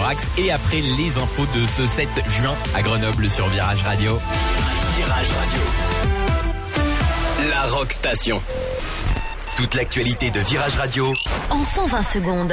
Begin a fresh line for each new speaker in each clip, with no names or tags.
Verax. Et après les infos de ce 7 juin à Grenoble sur Virage Radio.
Virage Radio. La Rock Station.
Toute l'actualité de Virage Radio
en 120 secondes.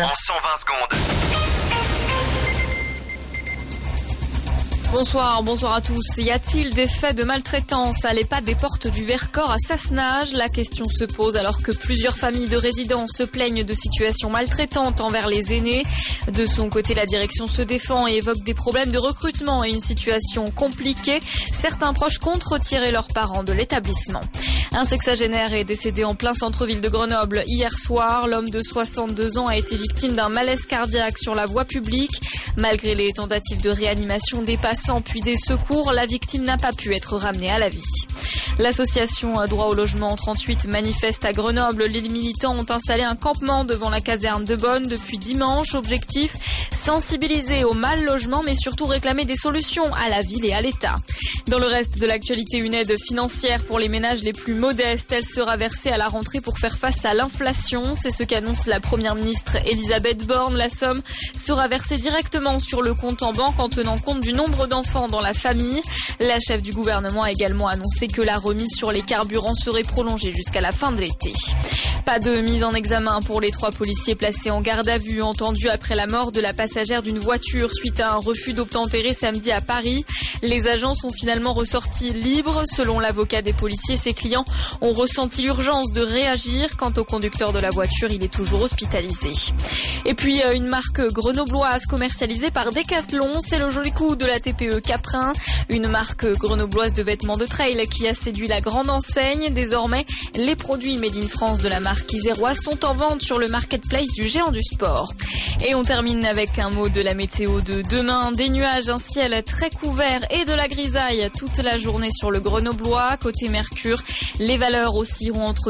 Bonsoir à tous. Y a-t-il des faits de maltraitance à l'EHPAD des Portes du Vercors à Sassenage? La question se pose alors que plusieurs familles de résidents se plaignent de situations maltraitantes envers les aînés. De son côté, la direction se défend et évoque des problèmes de recrutement et une situation compliquée. Certains proches comptent retirer leurs parents de l'établissement. Un sexagénaire est décédé en plein centre-ville de Grenoble hier soir. L'homme de 62 ans a été victime d'un malaise cardiaque sur la voie publique. Malgré les tentatives de réanimation des passants puis des secours, la victime n'a pas pu être ramenée à la vie. L'association Droit au logement 38 manifeste à Grenoble. Les militants ont installé un campement devant la caserne de Bonne depuis dimanche. Objectif, sensibiliser au mal logement mais surtout réclamer des solutions à la ville et à l'État. Dans le reste de l'actualité, une aide financière pour les ménages les plus modestes. Elle sera versée à la rentrée pour faire face à l'inflation. C'est ce qu'annonce la première ministre Elisabeth Borne. La somme sera versée directement sur le compte en banque en tenant compte du nombre d'enfants dans la famille. La chef du gouvernement a également annoncé que la remise sur les carburants serait prolongée jusqu'à la fin de l'été. Pas de mise en examen pour les 3 policiers placés en garde à vue, entendus après la mort de la passagère d'une voiture suite à un refus d'obtempérer samedi à Paris. Les agents sont finalement ressortis libres. Selon l'avocat des policiers, ses clients ont ressenti l'urgence de réagir. Quant au conducteur de la voiture, il est toujours hospitalisé. Et puis, une marque grenobloise commercialisée par Decathlon. C'est le joli coup de la TPE Caprin, une marque grenobloise de vêtements de trail qui a séduit la grande enseigne. Désormais, les produits made in France de la marque iséroise sont en vente sur le marketplace du géant du sport. Et on termine avec un mot de la météo de demain. Des nuages, un ciel très couvert et de la grisaille toute la journée sur le Grenoblois. Côté Mercure, les valeurs oscilleront entre